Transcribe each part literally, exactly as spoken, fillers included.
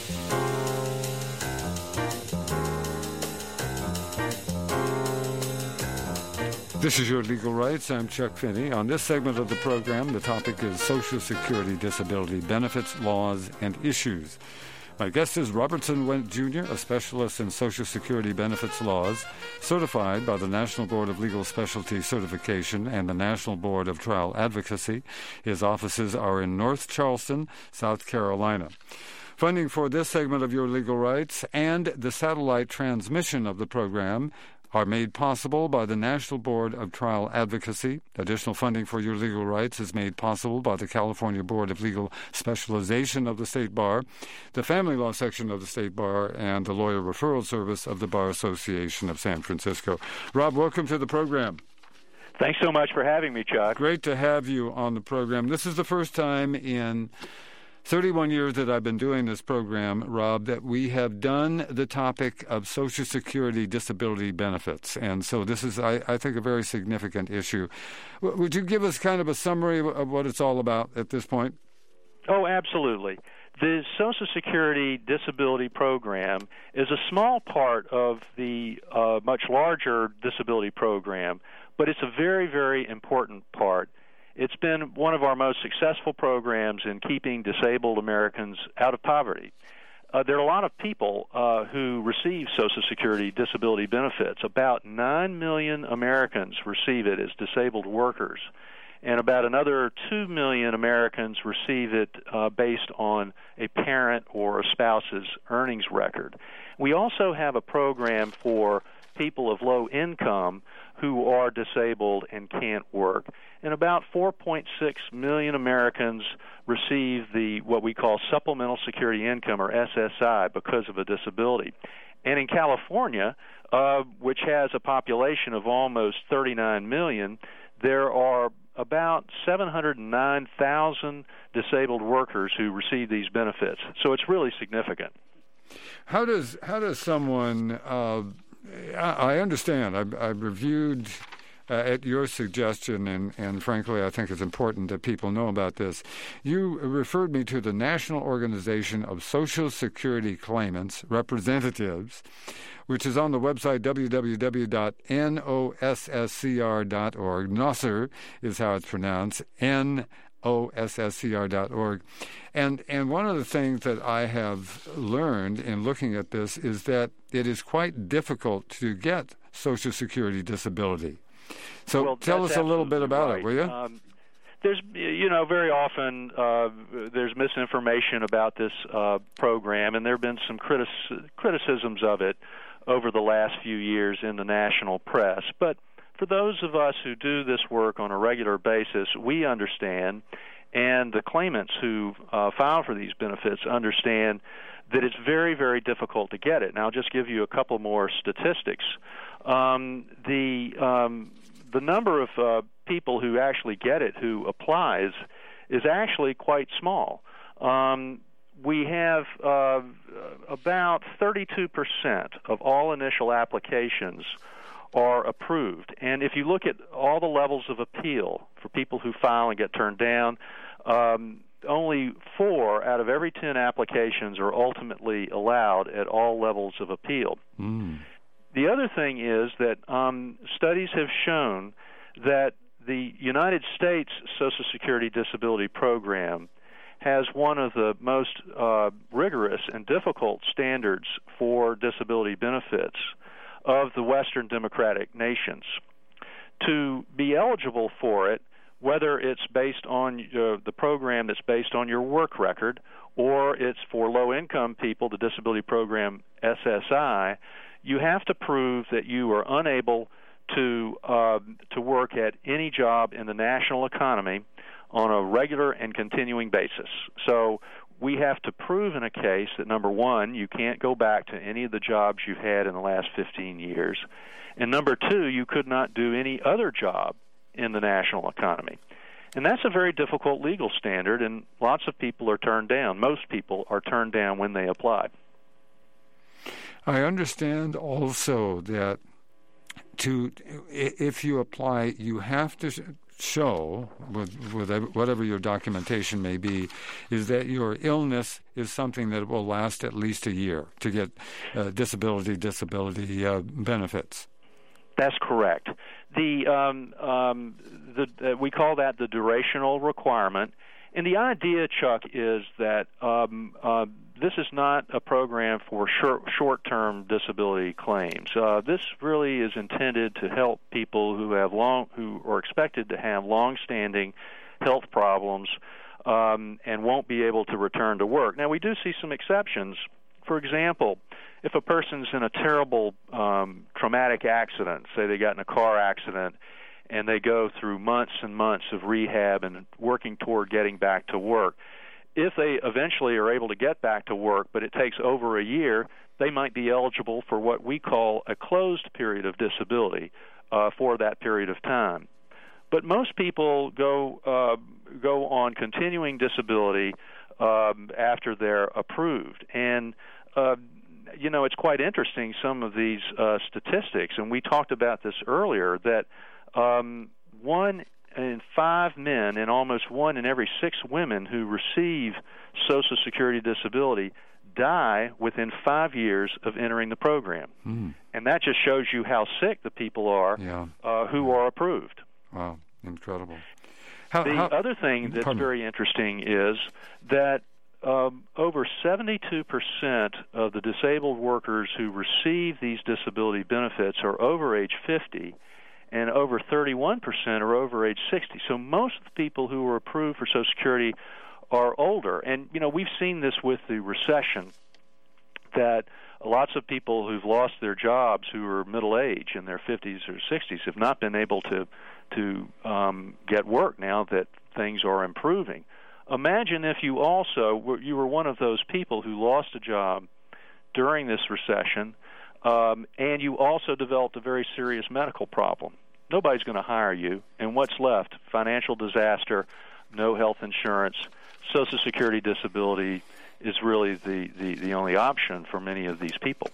This is Your Legal Rights. I'm Chuck Finney. On this segment of the program, the topic is Social Security disability benefits, laws, and issues. My guest is Robertson Wendt, Junior, a specialist in Social Security benefits laws, certified by the National Board of Legal Specialty Certification and the National Board of Trial Advocacy. His offices are in North Charleston, South Carolina. Funding for this segment of Your Legal Rights and the satellite transmission of the program are made possible by the National Board of Trial Advocacy. Additional funding for Your Legal Rights is made possible by the California Board of Legal Specialization of the State Bar, the Family Law Section of the State Bar, and the Lawyer Referral Service of the Bar Association of San Francisco. Rob, welcome to the program. Thanks so much for having me, Chuck. Great to have you on the program. This is the first time in thirty-one years that I've been doing this program, Rob, that we have done the topic of Social Security disability benefits. And so this is, I, I think, a very significant issue. W- would you give us kind of a summary of, of what it's all about at this point? Oh, absolutely. The Social Security disability program is a small part of the uh, much larger disability program, but it's a very, very important part. It's been one of our most successful programs in keeping disabled Americans out of poverty. Uh, there are a lot of people uh, who receive Social Security disability benefits. About nine million Americans receive it as disabled workers, and about another two million Americans receive it uh, based on a parent or a spouse's earnings record. We also have a program for people of low income who are disabled and can't work. And about four point six million Americans receive the what we call supplemental security income, or S S I, because of a disability. And in California, uh, which has a population of almost thirty-nine million, there are about seven hundred nine thousand disabled workers who receive these benefits. So it's really significant. How does how does someone uh, I understand. I've, I've reviewed uh, at your suggestion, and, and frankly, I think it's important that people know about this. You referred me to the National Organization of Social Security Claimants Representatives, which is on the website w w w dot n o s s c r dot org. N O S C R is how it's pronounced. N O S S C R dot org. And and one of the things that I have learned in looking at this is that it is quite difficult to get Social Security disability. So well, tell us a little bit about right. it, will you? Um, there's, you know, very often uh, there's misinformation about this uh, program, and there have been some critis- criticisms of it over the last few years in the national press. But for those of us who do this work on a regular basis, we understand, and the claimants who uh, file for these benefits understand, that it's very, very difficult to get it. Now, I'll just give you a couple more statistics. Um, the um, the number of uh, people who actually get it, who applies, is actually quite small. Um, we have uh, about thirty-two percent of all initial applications are approved. And if you look at all the levels of appeal for people who file and get turned down, um, only four out of every ten applications are ultimately allowed at all levels of appeal. Mm. The other thing is that um, studies have shown that the United States Social Security Disability Program has one of the most uh, rigorous and difficult standards for disability benefits of the Western democratic nations. To be eligible for it, whether it's based on uh, the program that's based on your work record, or it's for low-income people, the disability program S S I, you have to prove that you are unable to uh, to work at any job in the national economy on a regular and continuing basis. So we have to prove in a case that, number one, you can't go back to any of the jobs you've had in the last fifteen years, and number two, you could not do any other job in the national economy. And that's a very difficult legal standard, and lots of people are turned down. Most people are turned down when they apply. I understand also that to if you apply, you have to show, with, with whatever your documentation may be, is that your illness is something that will last at least a year to get uh, disability disability uh, benefits. That's correct. The, um, um, the uh, we call that the durational requirement. And the idea, Chuck, is that um, uh, this is not a program for short, short-term disability claims. Uh, this really is intended to help people who have long, who are expected to have long-standing health problems um, and won't be able to return to work. Now, we do see some exceptions. For example, if a person's in a terrible um, traumatic accident, say they got in a car accident, and they go through months and months of rehab and working toward getting back to work, if they eventually are able to get back to work, but it takes over a year, they might be eligible for what we call a closed period of disability uh, for that period of time. But most people go uh, go on continuing disability um, after they're approved. And, uh, you know, it's quite interesting, some of these uh, statistics, and we talked about this earlier, that um, one in five men and almost one in every six women who receive Social Security disability die within five years of entering the program. Mm. And that just shows you how sick the people are yeah. uh, who are approved. Wow, incredible. How, the how, other thing that's pardon. very interesting is that um, over seventy-two percent of the disabled workers who receive these disability benefits are over age fifty, and over thirty-one percent are over age sixty. So most of the people who are approved for Social Security are older. And, you know, we've seen this with the recession, that lots of people who've lost their jobs who are middle age in their fifties or sixties have not been able to to um, get work now that things are improving. Imagine if you also were, you were one of those people who lost a job during this recession, um, and you also developed a very serious medical problem. Nobody's going to hire you, and what's left? Financial disaster, no health insurance, Social Security disability is really the, the, the only option for many of these people.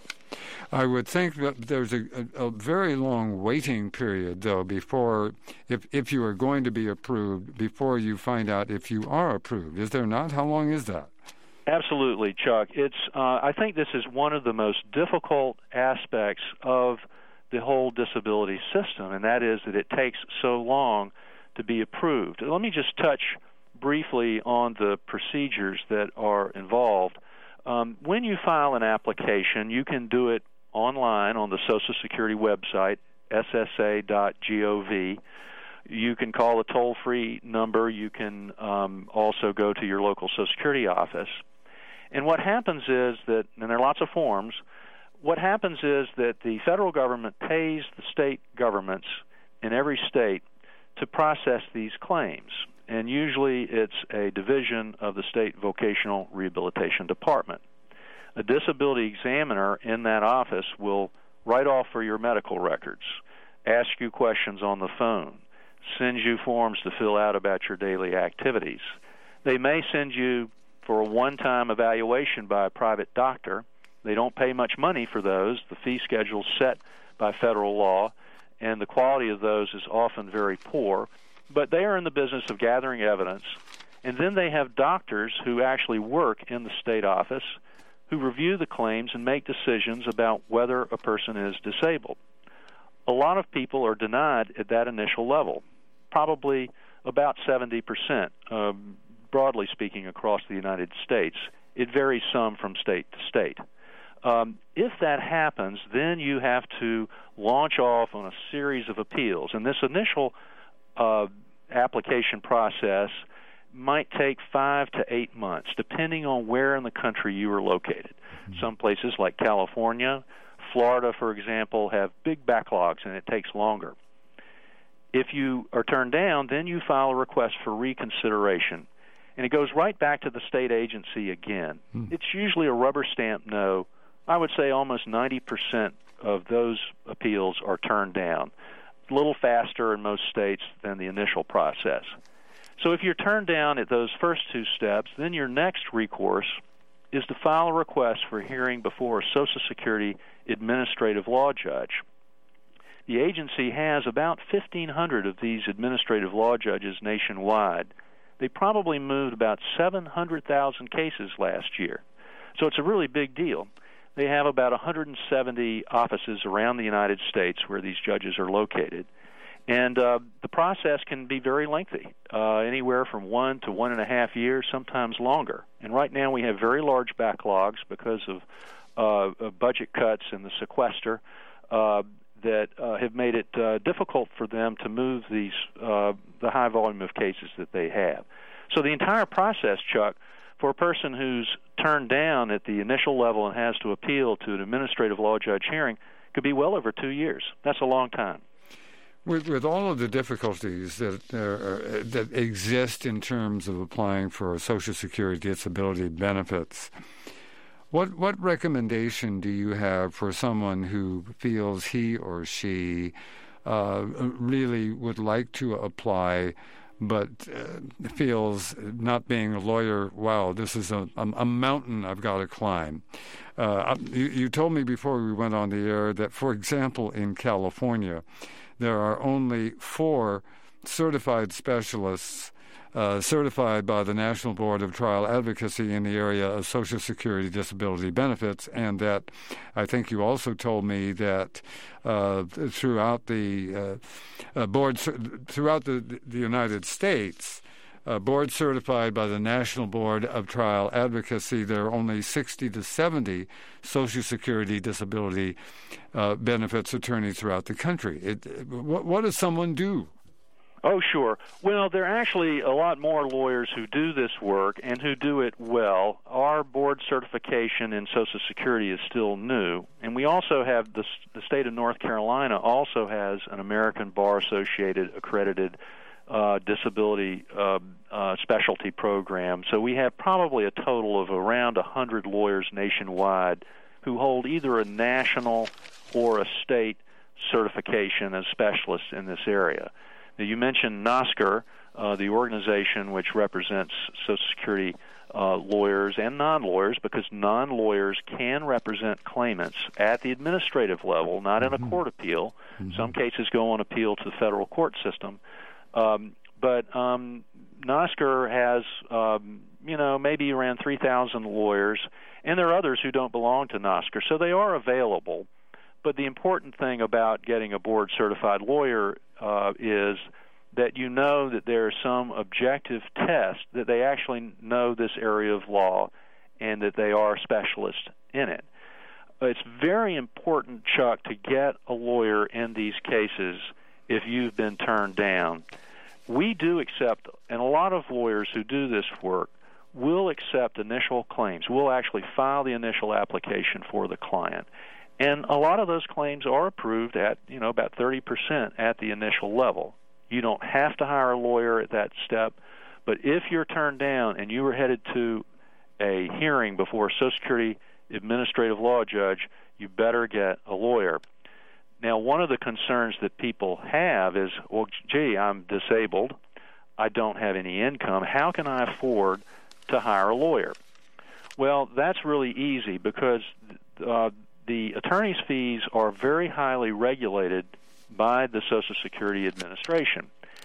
I would think that there's a, a, a very long waiting period, though, before, if, if you are going to be approved, before you find out if you are approved. Is there not? How long is that? Absolutely, Chuck. It's. Uh, I think this is one of the most difficult aspects of the whole disability system, and that is that it takes so long to be approved. Let me just touch briefly on the procedures that are involved. Um, when you file an application, you can do it online on the Social Security website, S S A dot gov. You can call a toll-free number. You can um, also go to your local Social Security office. And what happens is that, and there are lots of forms, what happens is that the federal government pays the state governments in every state to process these claims. And usually it's a division of the state vocational rehabilitation department. A disability examiner in that office will write off for your medical records, ask you questions on the phone, send you forms to fill out about your daily activities. They may send you for a one-time evaluation by a private doctor. They don't pay much money for those. The fee schedule is set by federal law, and the quality of those is often very poor. But they are in the business of gathering evidence, and then they have doctors who actually work in the state office who review the claims and make decisions about whether a person is disabled. A lot of people are denied at that initial level, probably about seventy percent, um, broadly speaking, across the United States. It varies some from state to state. Um, if that happens, then you have to launch off on a series of appeals, and this initial Uh, application process might take five to eight months, depending on where in the country you are located. Mm-hmm. Some places like California, Florida, for example, have big backlogs, and it takes longer. If you are turned down, then you file a request for reconsideration, and it goes right back to the state agency again. Mm-hmm. It's usually a rubber stamp no. I would say almost ninety percent of those appeals are turned down. A little faster in most states than the initial process. So if you're turned down at those first two steps, then your next recourse is to file a request for hearing before a Social Security administrative law judge. the agency has about fifteen hundred of these administrative law judges nationwide. They probably moved about seven hundred thousand cases last year. So it's a really big deal. They have about one hundred seventy offices around the United States where these judges are located. And uh, the process can be very lengthy, uh, anywhere from one to one and a half years, sometimes longer. And right now we have very large backlogs because of uh, budget cuts and the sequester uh, that uh, have made it uh, difficult for them to move these uh, the high volume of cases that they have. So the entire process, Chuck, for a person who's turned down at the initial level and has to appeal to an administrative law judge hearing could be well over two years. That's a long time. With, with all of the difficulties that uh, that exist in terms of applying for Social Security disability benefits, what what recommendation do you have for someone who feels he or she uh, really would like to apply, but uh, feels not being a lawyer, wow, this is a, a, a mountain I've got to climb? Uh, you, you told me before we went on the air that, for example, in California, there are only four certified specialists uh, certified by the National Board of Trial Advocacy in the area of Social Security disability benefits, and that I think you also told me that uh, throughout the uh, uh, board, throughout the, the United States, Uh, board certified by the National Board of Trial Advocacy, there are only sixty to seventy Social Security disability uh, benefits attorneys throughout the country. It, what, what does someone do? Oh, sure. Well, there are actually a lot more lawyers who do this work and who do it well. Our board certification in Social Security is still new, and we also have the, the state of North Carolina also has an American Bar Associated accredited Uh, disability uh, uh, specialty program. So we have probably a total of around one hundred lawyers nationwide who hold either a national or a state certification as specialists in this area. Now, you mentioned NOSCR, uh, the organization which represents Social Security uh, lawyers and non-lawyers, because non-lawyers can represent claimants at the administrative level, not in a court appeal. Mm-hmm. Some cases go on appeal to the federal court system. Um, but um, NOSCR has, um, you know, maybe around three thousand lawyers, and there are others who don't belong to NOSCR, so they are available. But the important thing about getting a board-certified lawyer uh, is that you know that there are some objective tests that they actually know this area of law and that they are specialists in it. It's very important, Chuck, to get a lawyer in these cases if you've been turned down. We do accept, and a lot of lawyers who do this work will accept initial claims. We'll actually file the initial application for the client. And a lot of those claims are approved at, you know, about thirty percent at the initial level. You don't have to hire a lawyer at that step, but if you're turned down and you were headed to a hearing before a Social Security administrative law judge, you better get a lawyer. Now, one of the concerns that people have is, well, gee, I'm disabled. I don't have any income. How can I afford to hire a lawyer? Well, that's really easy because uh, the attorney's fees are very highly regulated by the Social Security Administration.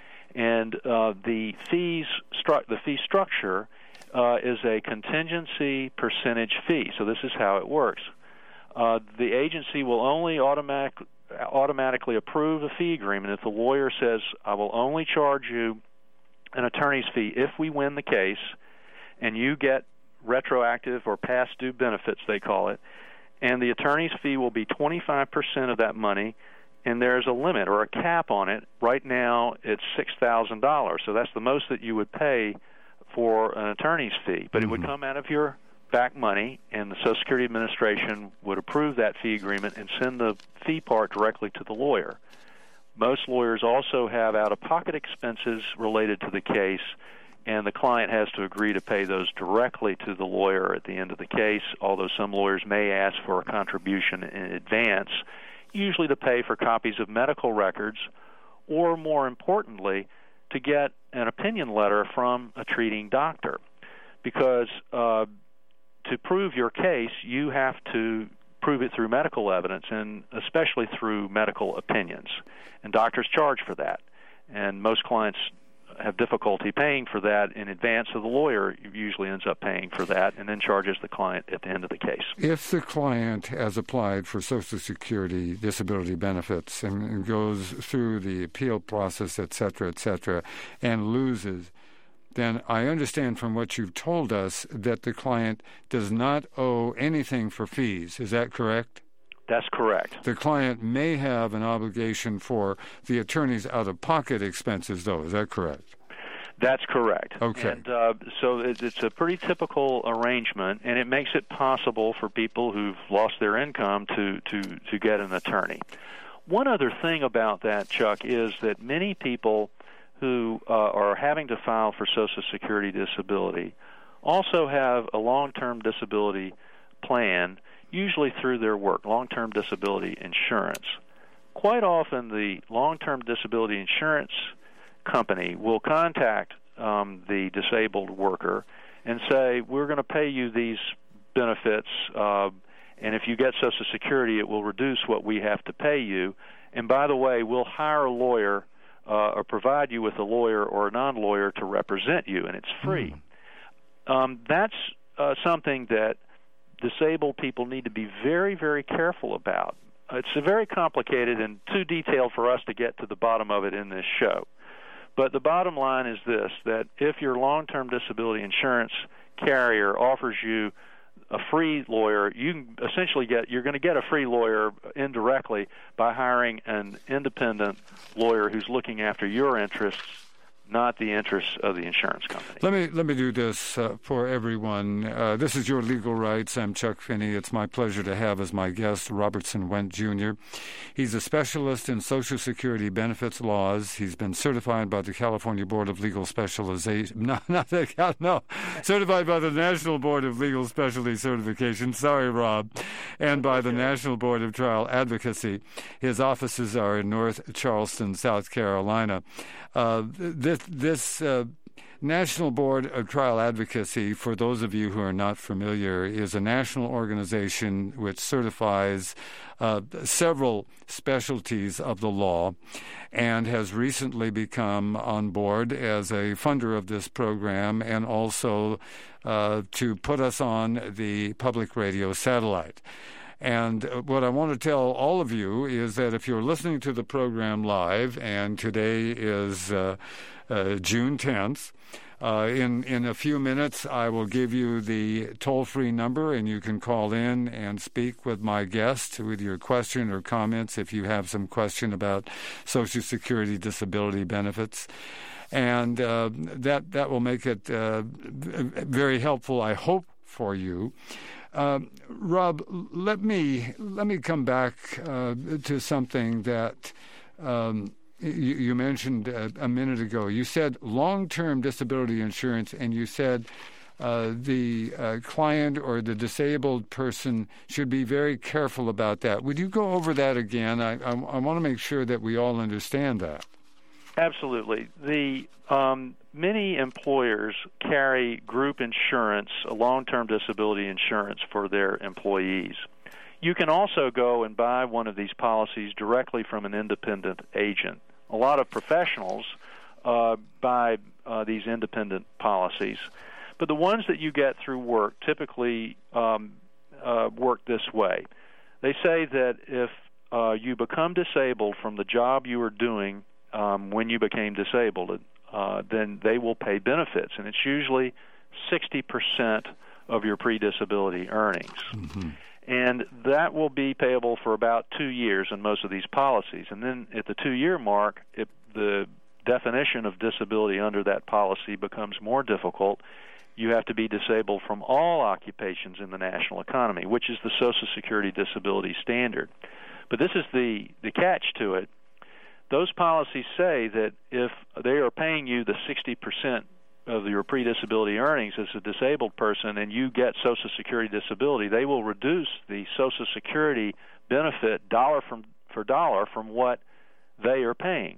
And uh, the fees, stru- the fee structure uh, is a contingency percentage fee. So this is how it works. Uh, the agency will only automatically automatically approve a fee agreement if the lawyer says, I will only charge you an attorney's fee if we win the case and you get retroactive or past due benefits, they call it, and the attorney's fee will be twenty-five percent of that money, and there's a limit or a cap on it. Right now it's six thousand dollars, so that's the most that you would pay for an attorney's fee, but mm-hmm. it would come out of your back money, and the Social Security Administration would approve that fee agreement and send the fee part directly to the lawyer. Most lawyers also have out-of-pocket expenses related to the case, and the client has to agree to pay those directly to the lawyer at the end of the case, although some lawyers may ask for a contribution in advance, usually to pay for copies of medical records, or more importantly, to get an opinion letter from a treating doctor. Because uh, to prove your case, you have to prove it through medical evidence, and especially through medical opinions. And doctors charge for that. And most clients have difficulty paying for that in advance, so the lawyer usually ends up paying for that and then charges the client at the end of the case. If the client has applied for Social Security disability benefits and, and goes through the appeal process, et cetera, et cetera, and loses, then I understand from what you've told us that the client does not owe anything for fees. Is that correct? That's correct. The client may have an obligation for the attorney's out-of-pocket expenses, though. Is that correct? That's correct. Okay. And uh, so it's a pretty typical arrangement, and it makes it possible for people who've lost their income to, to, to get an attorney. One other thing about that, Chuck, is that many people who uh, are having to file for Social Security disability also have a long-term disability plan, usually through their work, long-term disability insurance. Quite often, the long-term disability insurance company will contact um, the disabled worker and say, we're going to pay you these benefits, uh, and if you get Social Security, it will reduce what we have to pay you. And by the way, we'll hire a lawyer uh, or provide you with a lawyer or a non-lawyer to represent you, and it's free. Mm. Um, that's uh, something that disabled people need to be very, very careful about. It's very complicated and too detailed for us to get to the bottom of it in this show. But the bottom line is this, that if your long-term disability insurance carrier offers you a free lawyer, you can essentially get, you're going to get a free lawyer indirectly by hiring an independent lawyer who's looking after your interests, not the interests of the insurance company. Let me let me do this uh, for everyone. Uh, this is Your Legal Rights. I'm Chuck Finney. It's my pleasure to have as my guest Robertson Wendt Junior He's a specialist in Social Security benefits laws. He's been certified by the California Board of Legal Specialization. No, not the, no, certified by the National Board of Legal Specialty Certification. Sorry, Rob. And by the National Board of Trial Advocacy. His offices are in North Charleston, South Carolina. Uh, this This uh, National Board of Trial Advocacy, for those of you who are not familiar, is a national organization which certifies uh, several specialties of the law and has recently become on board as a funder of this program and also uh, to put us on the public radio satellite. And what I want to tell all of you is that if you're listening to the program live, and today is uh, uh, June tenth, uh, in, in a few minutes I will give you the toll-free number, and you can call in and speak with my guest with your question or comments if you have some question about Social Security disability benefits. And uh, that, that will make it uh, very helpful, I hope, for you. Uh, Rob, let me let me come back uh, to something that um, you, you mentioned a, a minute ago. You said long-term disability insurance, and you said uh, the uh, client or the disabled person should be very careful about that. Would you go over that again? I, I, I want to make sure that we all understand that. Absolutely. The um, many employers carry group insurance, long-term disability insurance for their employees. You can also go and buy one of these policies directly from an independent agent. A lot of professionals uh, buy uh, these independent policies, but the ones that you get through work typically um, uh, work this way. They say that if uh, you become disabled from the job you were doing Um, when you became disabled, uh, then they will pay benefits, and it's usually sixty percent of your pre-disability earnings. Mm-hmm. And that will be payable for about two years in most of these policies. And then at the two-year mark, it, the definition of disability under that policy becomes more difficult. You have to be disabled from all occupations in the national economy, which is the Social Security disability standard. But this is the, the catch to it. Those policies say that if they are paying you the sixty percent of your pre-disability earnings as a disabled person and you get Social Security disability, they will reduce the Social Security benefit dollar from, for dollar from what they are paying.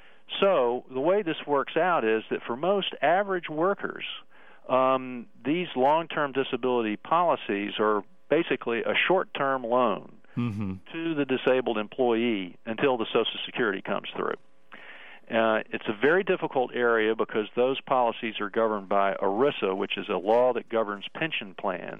So the way this works out is that for most average workers, um, these long-term disability policies are basically a short-term loan mm-hmm. to the disabled employee until the Social Security comes through. Uh, it's a very difficult area because those policies are governed by ERISA, which is a law that governs pension plans,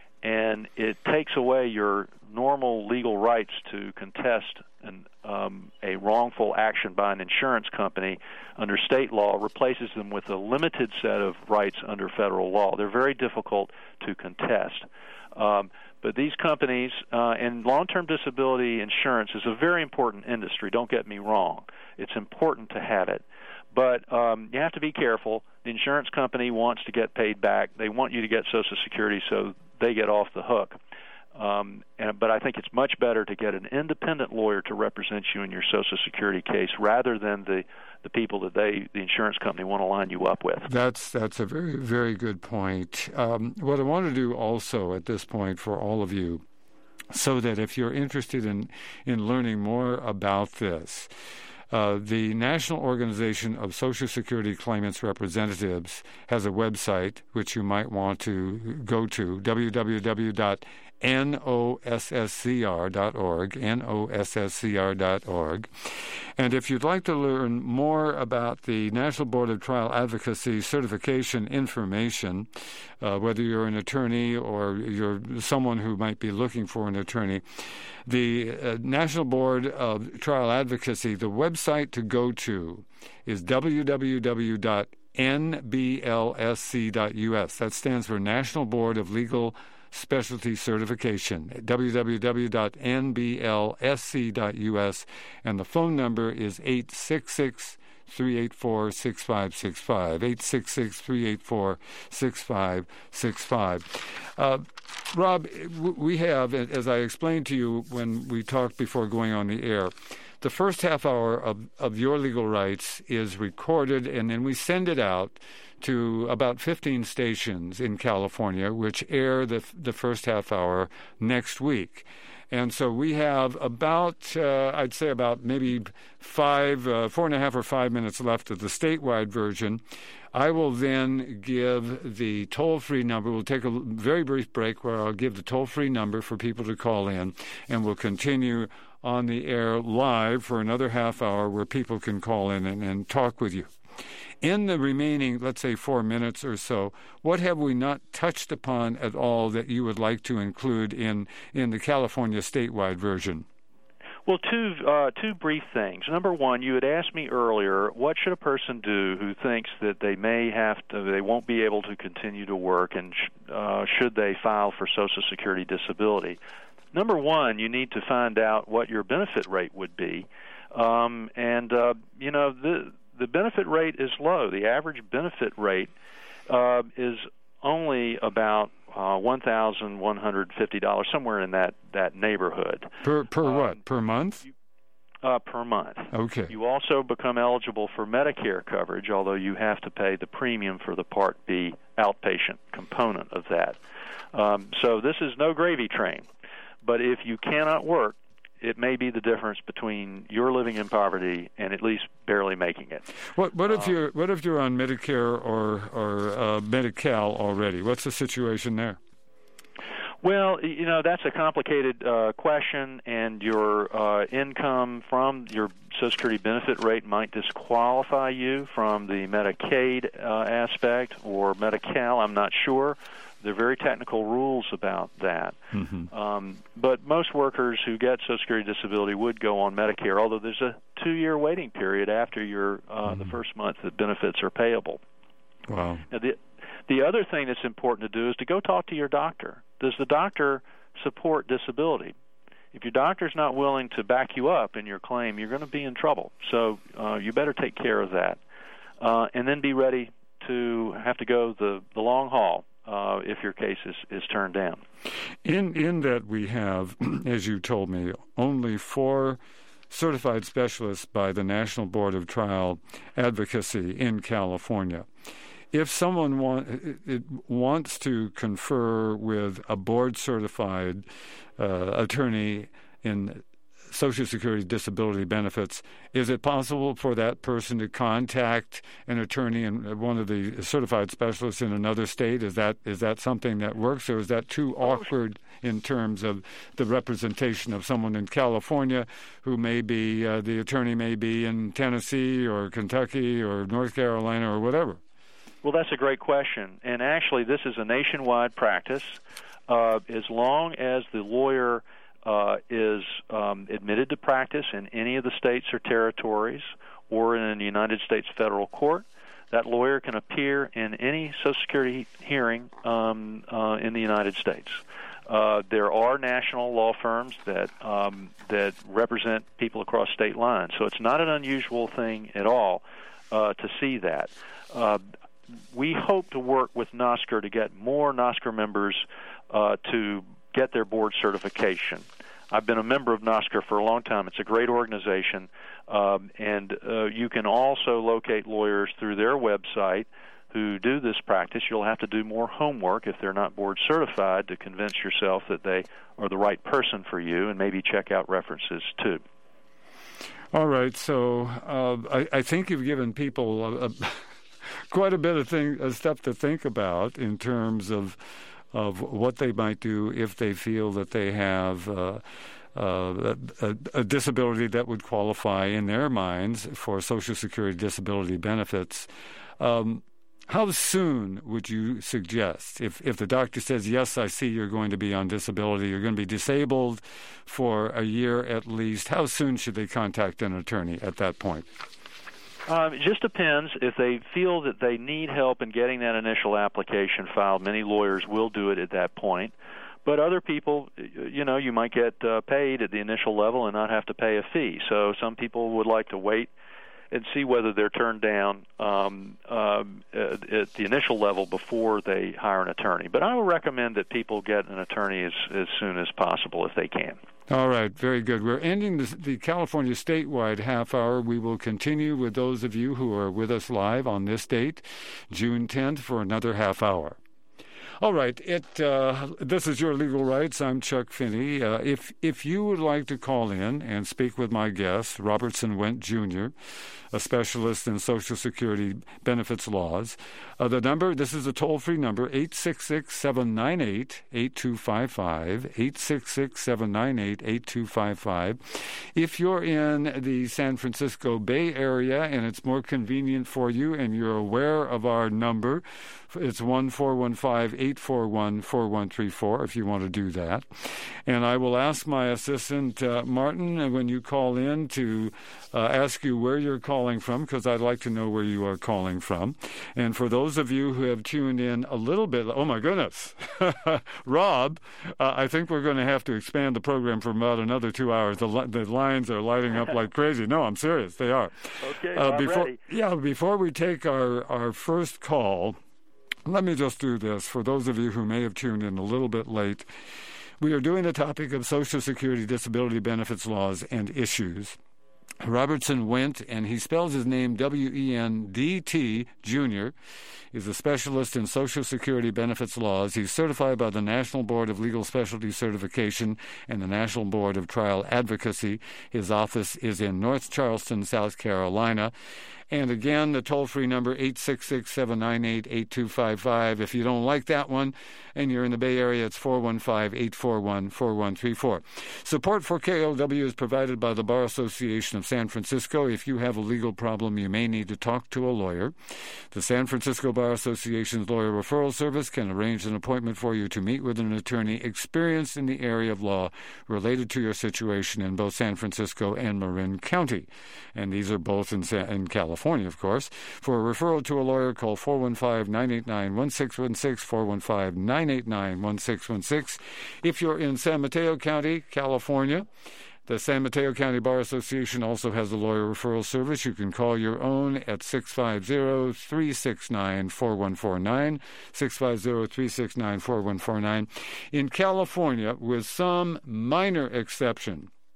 and it takes away your normal legal rights to contest an, um, a wrongful action by an insurance company under state law, replaces them with a limited set of rights under federal law. They're very difficult to contest. Um, but these companies, uh, and long-term disability insurance is a very important industry, don't get me wrong. It's important to have it. But um, you have to be careful. The insurance company wants to get paid back. They want you to get Social Security so they get off the hook. Um, and, but I think it's much better to get an independent lawyer to represent you in your Social Security case rather than the, the people that they, the insurance company, want to line you up with. That's that's a very, very good point. Um, what I want to do also at this point for all of you, so that if you're interested in, in learning more about this, Uh, the National Organization of Social Security Claimants Representatives has a website which you might want to go to, w w w dot N O S S C R dot org, N O S S C R dot org. And if you'd like to learn more about the National Board of Trial Advocacy certification information, uh, whether you're an attorney or you're someone who might be looking for an attorney, the uh, National Board of Trial Advocacy, the website to go to is w w w dot N B L S C dot U S. That stands for National Board of Legal Specialty Certification, w w w dot N B L S C dot U S, and the phone number is eight six six, three eight four, six five six five, eight six six, three eight four, six five six five. Uh, Rob, we have, as I explained to you when we talked before going on the air, the first half hour of, of Your Legal Rights is recorded, and then we send it out to about fifteen stations in California, which air the the first half hour next week. And so we have about, uh, I'd say about maybe five, uh, four and a half or five minutes left of the statewide version. I will then give the toll-free number. We'll take a very brief break where I'll give the toll-free number for people to call in, and we'll continue on the air live for another half hour where people can call in and, and talk with you. In the remaining, let's say, four minutes or so, what have we not touched upon at all that you would like to include in, in the California statewide version? Well, two uh, two brief things. Number one, you had asked me earlier, what should a person do who thinks that they may have to, they won't be able to continue to work, and sh- uh, should they file for Social Security disability? Number one, you need to find out what your benefit rate would be, um, and uh, you know the. The benefit rate is low. The average benefit rate uh, is only about uh, one thousand one hundred fifty dollars, somewhere in that, that neighborhood. Per per um, what? Per month? You, uh, per month. Okay. You also become eligible for Medicare coverage, although you have to pay the premium for the Part B outpatient component of that. Um, so this is no gravy train. But if you cannot work, it may be the difference between your living in poverty and at least barely making it. What what if um, you're what if you're on Medicare or or uh, Medi-Cal already? What's the situation there? Well, you know, that's a complicated uh, question, and your uh, income from your Social Security benefit rate might disqualify you from the Medicaid uh, aspect or Medi-Cal. I'm not sure. There are very technical rules about that. Mm-hmm. Um, but most workers who get Social Security disability would go on Medicare, although there's a two-year waiting period after your uh, mm-hmm. the first month that benefits are payable. Wow. Now, the, the other thing that's important to do is to go talk to your doctor. Does the doctor support disability? If your doctor's not willing to back you up in your claim, you're going to be in trouble. So uh, you better take care of that. Uh, and then be ready to have to go the, the long haul. Uh, if your case is, is turned down. In in that we have, as you told me, only four certified specialists by the National Board of Trial Advocacy in California. If someone want, it wants to confer with a board-certified uh, attorney in Social Security disability benefits, is it possible for that person to contact an attorney and one of the certified specialists in another state? Is that is that something that works, or is that too awkward in terms of the representation of someone in California who may be, uh, the attorney may be in Tennessee or Kentucky or North Carolina or whatever? Well, that's a great question. And actually, this is a nationwide practice. Uh, as long as the lawyer uh, is um, admitted to practice in any of the states or territories or in the United States federal court, that lawyer can appear in any Social Security hearing um, uh, in the United States. Uh, there are national law firms that um, that represent people across state lines, so it's not an unusual thing at all uh, to see that. Uh, we hope to work with NOSCR to get more NOSCR members uh, to get their board certification. I've been a member of NOSCR for a long time. It's a great organization, um, and uh, you can also locate lawyers through their website who do this practice. You'll have to do more homework if they're not board certified to convince yourself that they are the right person for you, and maybe check out references too. All right, so uh, I, I think you've given people a, a, quite a bit of thing, a stuff to think about in terms of of what they might do if they feel that they have uh, uh, a, a disability that would qualify in their minds for Social Security disability benefits. Um, How soon would you suggest, if, if the doctor says, yes, I see you're going to be on disability, you're going to be disabled for a year at least, how soon should they contact an attorney at that point? Um, it just depends. If they feel that they need help in getting that initial application filed, many lawyers will do it at that point. But other people, you know, you might get uh, paid at the initial level and not have to pay a fee. So some people would like to wait and see whether they're turned down um, um, at, at the initial level before they hire an attorney. But I would recommend that people get an attorney as, as soon as possible if they can. All right, very good. We're ending the, the California statewide half hour. We will continue with those of you who are with us live on this date, June tenth, for another half hour. All right, it. Uh, this is Your Legal Rights. I'm Chuck Finney. Uh, if if you would like to call in and speak with my guest, Robertson Wendt Junior, a specialist in Social Security benefits laws, uh, the number, this is a toll-free number, eight six six, seven nine eight, eight two five five, eight six six, seven nine eight, eight two five five. If you're in the San Francisco Bay Area and it's more convenient for you and you're aware of our number, it's one four one five, eight four one, four one three four if you want to do that. And I will ask my assistant, uh, Martin, when you call in to uh, ask you where you're calling from, because I'd like to know where you are calling from. And for those of you who have tuned in a little bit, oh my goodness, Rob, uh, I think we're going to have to expand the program for about another two hours. The, li- the lines are lighting up like crazy. No, I'm serious. They are. Okay, uh, well, before, I'm ready. Yeah, before we take our, our first call, let me just do this. For those of you who may have tuned in a little bit late, we are doing the topic of Social Security disability benefits laws and issues. Robertson Wendt, and he spells his name W E N D T, Junior, is a specialist in Social Security benefits laws. He's certified by the National Board of Legal Specialty Certification and the National Board of Trial Advocacy. His office is in North Charleston, South Carolina. And again, the toll-free number, eight six six, seven nine eight, eight two five five. If you don't like that one and you're in the Bay Area, it's four one five, eight four one, four one three four. Support for K L W is provided by the Bar Association of San Francisco. If you have a legal problem, you may need to talk to a lawyer. The San Francisco Bar Association's Lawyer Referral Service can arrange an appointment for you to meet with an attorney experienced in the area of law related to your situation in both San Francisco and Marin County. And these are both in, Sa- in California. California, of course. For a referral to a lawyer, call four one five, nine eight nine, one six one six, four one five, nine eight nine, one six one six. If you're in San Mateo County, California, the San Mateo County Bar Association also has a lawyer referral service. You can call your own at six five zero, three six nine, four one four nine, six five zero, three six nine, four one four nine. In California, with some minor exception,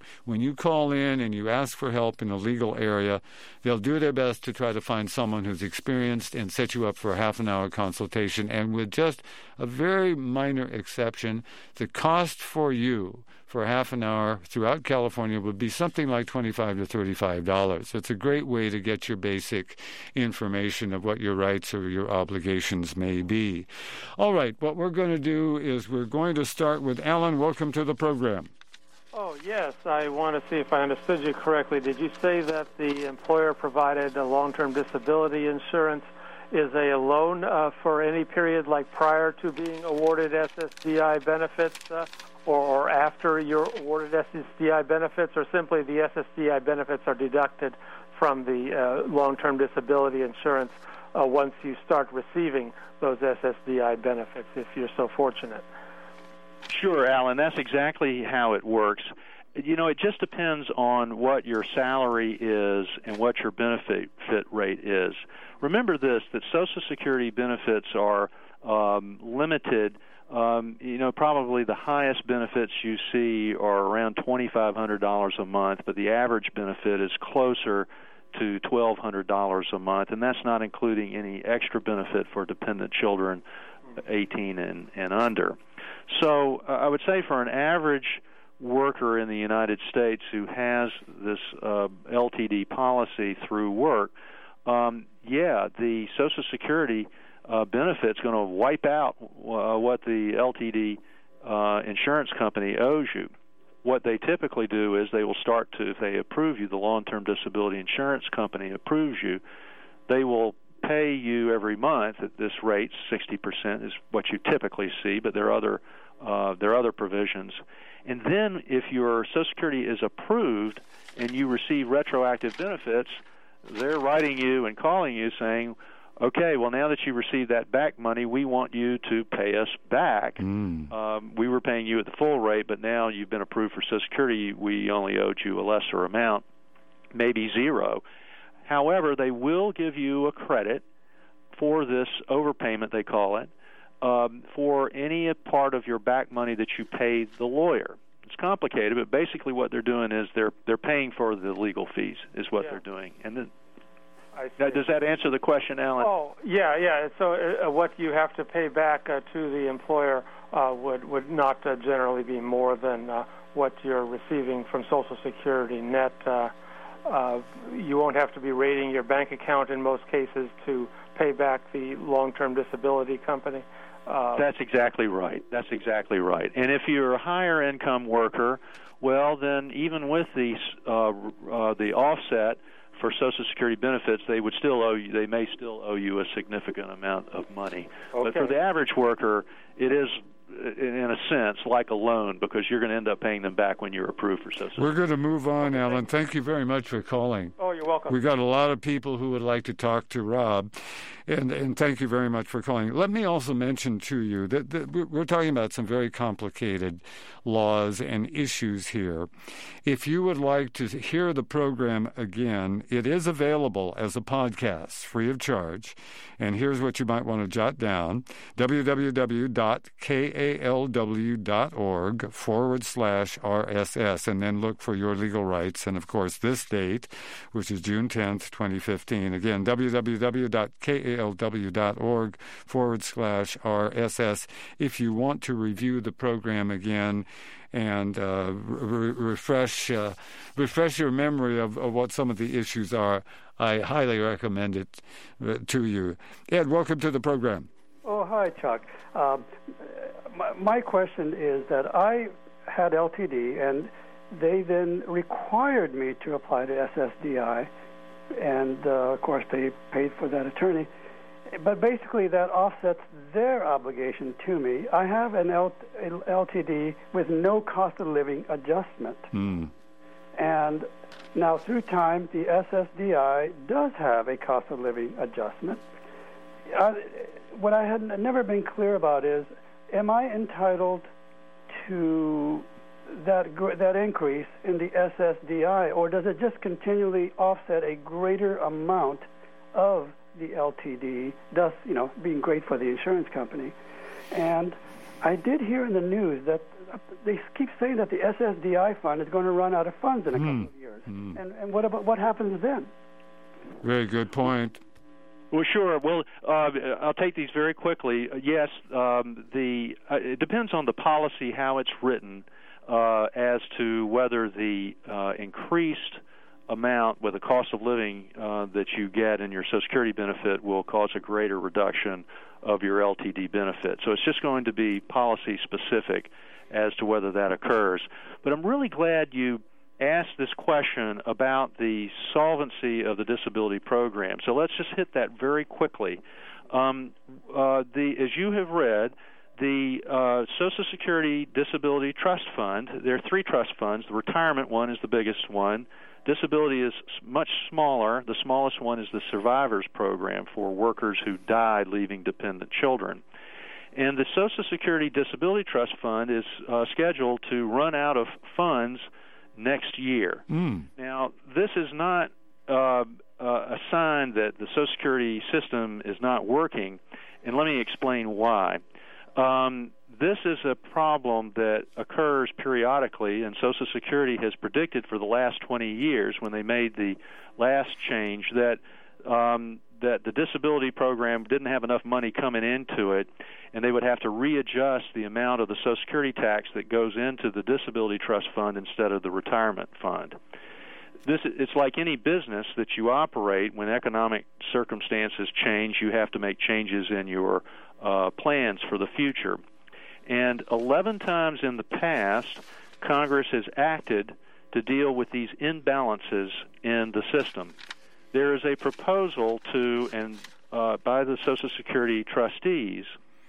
When you call in and you ask for help in a legal area, they'll do their best to try to find someone who's experienced and set you up for a half an hour consultation. And with just a very minor exception, the cost for you for half an hour throughout California would be something like twenty-five to thirty-five dollars. It's a great way to get your basic information of what your rights or your obligations may be. All right, what we're going to do is we're going to start with Alan. Welcome to the program. Oh, yes. I want to see if I understood you correctly. Did you say that the employer provided a long-term disability insurance is a loan uh, for any period, like prior to being awarded S S D I benefits, uh, or, or after you're awarded S S D I benefits, or simply the S S D I benefits are deducted from the uh, long-term disability insurance uh, once you start receiving those S S D I benefits, if you're so fortunate? Sure, Alan. That's exactly how it works. You know, it just depends on what your salary is and what your benefit fit rate is. Remember this, that Social Security benefits are um, limited. Um, you know, probably the highest benefits you see are around twenty-five hundred dollars a month, but the average benefit is closer to twelve hundred dollars a month, and that's not including any extra benefit for dependent children eighteen and, and under. So uh, I would say for an average worker in the United States who has this uh, L T D policy through work, um, yeah, the Social Security uh, benefit's going to wipe out uh, what the L T D uh, insurance company owes you. What they typically do is they will start to, if they approve you, the long-term disability insurance company approves you, they will pay you every month at this rate. Sixty percent is what you typically see, but there are other uh, there are other provisions. And then if your Social Security is approved and you receive retroactive benefits, they're writing you and calling you saying, okay, well, now that you received that back money, we want you to pay us back. Mm. Um, we were paying you at the full rate, but now you've been approved for Social Security. We only owed you a lesser amount, maybe zero. However, they will give you a credit for this overpayment, they call it, um, for any part of your back money that you paid the lawyer. It's complicated, but basically what they're doing is they're they're paying for the legal fees is what yeah. they're doing. And then, now, does that answer the question, Alan? Oh, yeah, yeah. So uh, what you have to pay back uh, to the employer uh, would, would not uh, generally be more than uh, what you're receiving from Social Security net. Uh, uh, you won't have to be raiding your bank account in most cases to pay back the long-term disability company. Uh, That's exactly right. That's exactly right. And if you're a higher income worker, well, then even with the uh, uh, the offset for Social Security benefits, they would still owe you. They may still owe you a significant amount of money. Okay. But for the average worker, it is, in a sense, like a loan because you're going to end up paying them back when you're approved for Social Security. We're going to move on, Alan. Thank you very much for calling. Oh, you're welcome. We got a lot of people who would like to talk to Rob, and, and thank you very much for calling. Let me also mention to you that, that we're talking about some very complicated laws and issues here. If you would like to hear the program again, it is available as a podcast, free of charge. And here's what you might want to jot down: www.kalw.org forward slash RSS, and then look for your legal rights. And, of course, this date, which is June tenth, twenty fifteen. Again, www.kalw.org forward slash RSS. If you want to review the program again and uh, re- refresh uh, refresh your memory of, of what some of the issues are, I highly recommend it uh, to you. Ed, welcome to the program. Oh, hi, Chuck. Um, my, my question is that I had L T D, and they then required me to apply to S S D I, and, uh, of course, they paid for that attorney. But basically, that offsets their obligation to me. I have an L- L T D with no cost of living adjustment. Mm. And now, through time, the S S D I does have a cost of living adjustment. Uh, what I had never been clear about is, am I entitled to that that increase in the S S D I, or does it just continually offset a greater amount of the L T D, thus, you know, being great for the insurance company? And I did hear in the news that they keep saying that the S S D I fund is going to run out of funds in a mm. couple of years. Mm. And, and what about what happens then? Very good point. Well, sure. Well, uh, I'll take these very quickly. Yes, um, the uh, it depends on the policy, how it's written, uh, as to whether the uh, increased amount with the cost of living uh, that you get in your Social Security benefit will cause a greater reduction of your L T D benefit. So it's just going to be policy specific as to whether that occurs. But I'm really glad you asked this question about the solvency of the disability program. So let's just hit that very quickly. Um, uh, the as you have read, the uh, Social Security Disability Trust Fund, there are three trust funds. The retirement one is the biggest one. Disability is much smaller. The smallest one is the Survivors Program for workers who died leaving dependent children. And the Social Security Disability Trust Fund is uh, scheduled to run out of funds next year. Mm. Now, this is not uh, uh, a sign that the Social Security system is not working, and let me explain why. Um, this is a problem that occurs periodically, and Social Security has predicted for the last twenty years when they made the last change that um, that the disability program didn't have enough money coming into it, and they would have to readjust the amount of the Social Security tax that goes into the Disability Trust Fund instead of the retirement fund. This, it's like any business that you operate. When economic circumstances change, you have to make changes in your uh, plans for the future. And eleven times in the past, Congress has acted to deal with these imbalances in the system. There is a proposal to, and uh, by the Social Security trustees,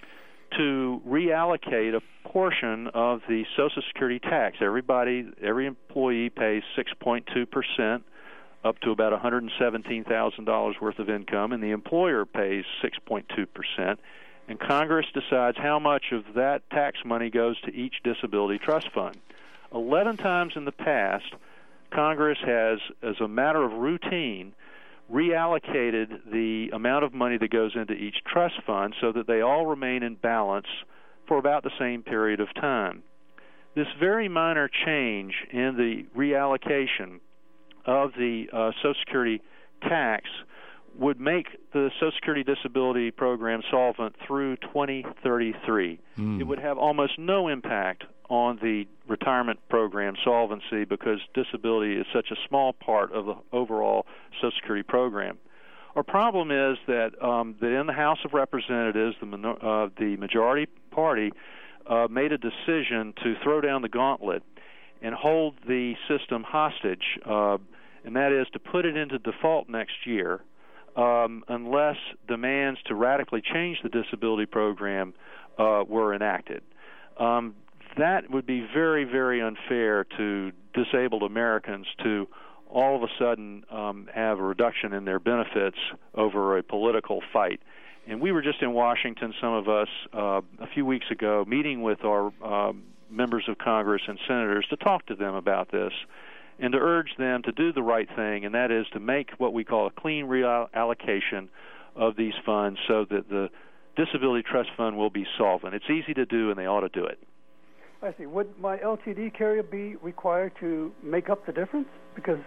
to reallocate a portion of the Social Security tax. Everybody, every employee pays six point two percent up to about one hundred seventeen thousand dollars worth of income, and the employer pays six point two percent. And Congress decides how much of that tax money goes to each disability trust fund. Eleven times in the past, Congress has, as a matter of routine, reallocated the amount of money that goes into each trust fund so that they all remain in balance for about the same period of time. This very minor change in the reallocation of the uh, Social Security tax would make the Social Security Disability Program solvent through twenty thirty-three. Mm. It would have almost no impact on the retirement program solvency because disability is such a small part of the overall Social Security program. Our problem is that um, that in the House of Representatives, the, minor- uh, the majority party uh, made a decision to throw down the gauntlet and hold the system hostage, uh, and that is to put it into default next year um, unless demands to radically change the disability program uh, were enacted. Um, that would be very, very unfair to disabled Americans to all of a sudden um, have a reduction in their benefits over a political fight. And we were just in Washington, some of us, uh, a few weeks ago, meeting with our um, members of Congress and senators to talk to them about this and to urge them to do the right thing, and that is to make what we call a clean reallocation of these funds so that the Disability Trust Fund will be solvent. It's easy to do, and they ought to do it. I see. Would my L T D carrier be required to make up the difference? Because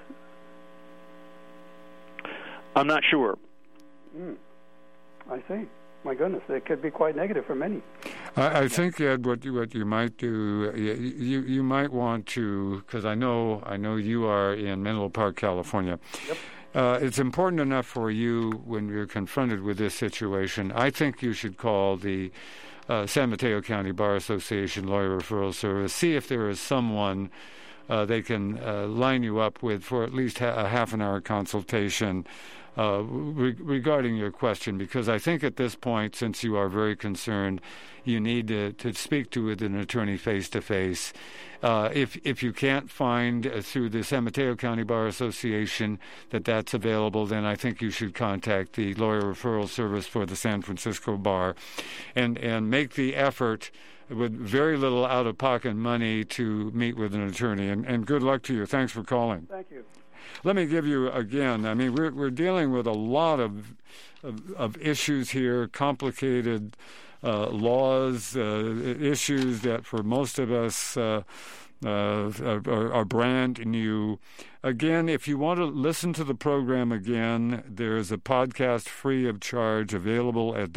I'm not sure. Mm. I see. My goodness, it could be quite negative for many. I, I think, Ed, what you what you might do, you you, you might want to, because I know I know you are in Menlo Park, California. Yep. Uh, it's important enough for you when you're confronted with this situation. I think you should call the uh, San Mateo County Bar Association Lawyer Referral Service. See if there is someone uh, they can uh, line you up with for at least ha- a half an hour consultation Uh, re- regarding your question, because I think at this point, since you are very concerned, you need to, to speak to with an attorney face-to-face. Uh, if if you can't find uh, through the San Mateo County Bar Association that that's available, then I think you should contact the Lawyer Referral Service for the San Francisco Bar and, and make the effort with very little out-of-pocket money to meet with an attorney. And, and good luck to you. Thanks for calling. Thank you. Let me give you again. I mean, we're we're dealing with a lot of of, of issues here, complicated uh, laws, uh, issues that for most of us uh, uh, are, are brand new. Again, if you want to listen to the program again, there's a podcast free of charge available at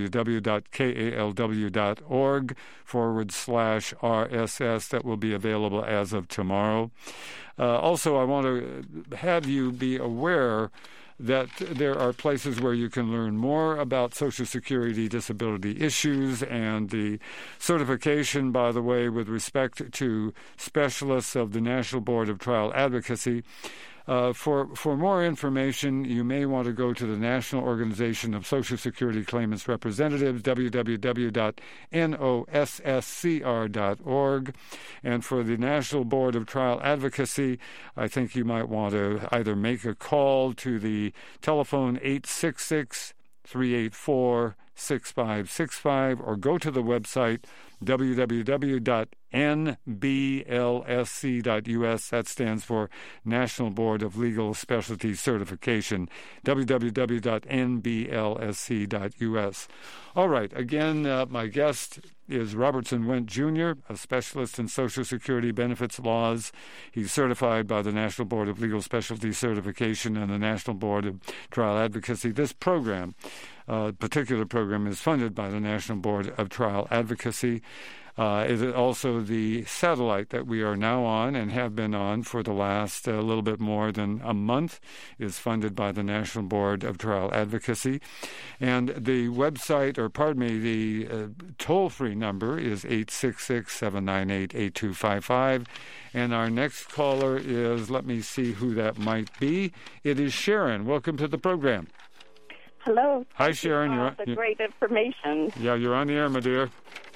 www.kalw.org forward slash RSS that will be available as of tomorrow. Uh, also, I want to have you be aware that there are places where you can learn more about Social Security disability issues and the certification, by the way, with respect to specialists of the National Board of Trial Advocacy. Uh, for, for more information, you may want to go to the National Organization of Social Security Claimants Representatives, w w w dot n o s s c r dot org. And for the National Board of Trial Advocacy, I think you might want to either make a call to the telephone eight six six, three eight four, six five six five or go to the website w w w dot n b l s c dot u s. That stands for National Board of Legal Specialty Certification, w w w dot n b l s c dot u s. All right, again, uh, my guest is Robertson Wendt Junior, a specialist in Social Security benefits laws. He's certified by the National Board of Legal Specialty Certification and the National Board of Trial Advocacy. This program, uh, particular program, is funded by the National Board of Trial Advocacy. Uh, it is also the satellite that we are now on and have been on for the last a uh, little bit more than a month is funded by the National Board of Trial Advocacy. And the website, or pardon me, the uh, toll-free number is eight six six, seven nine eight, eight two five five. And our next caller is, let me see who that might be. It is Sharon. Welcome to the program. Hello. Hi, Sharon. You're on, the you're, great information. Yeah, you're on the air, my dear.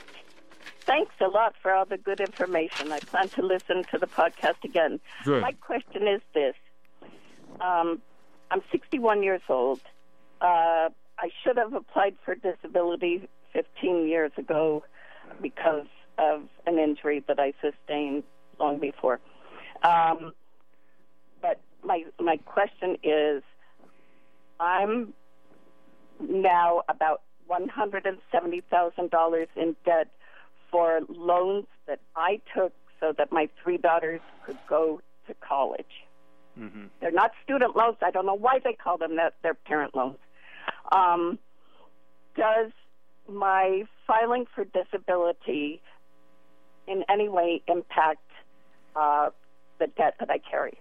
Thanks a lot for all the good information. I plan to listen to the podcast again. Good. My question is this. Um, I'm sixty-one years old. Uh, I should have applied for disability fifteen years ago because of an injury that I sustained long before. Um, but my my question is, I'm now about one hundred seventy thousand dollars in debt for loans that I took so that my three daughters could go to college. Mm-hmm. They're not student loans. I don't know why they call them that. They're parent loans. Um, does my filing for disability in any way impact uh, the debt that I carry?